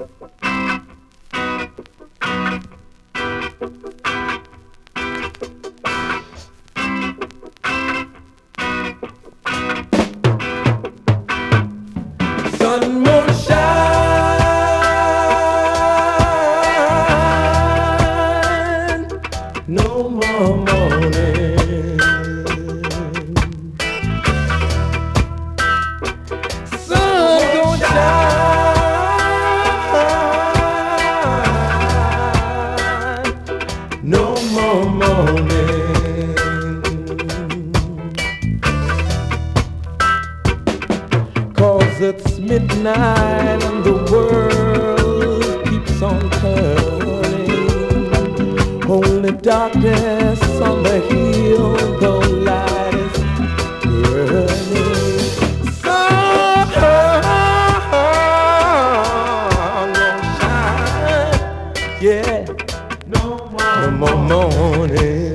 Sun won't shine no more morning. Sun don't shine no more morning. 'Cause it's midnight and the world keeps on turning. Only darkness on the hill, though light is burning. Sun won't shine, yeah, no more morning.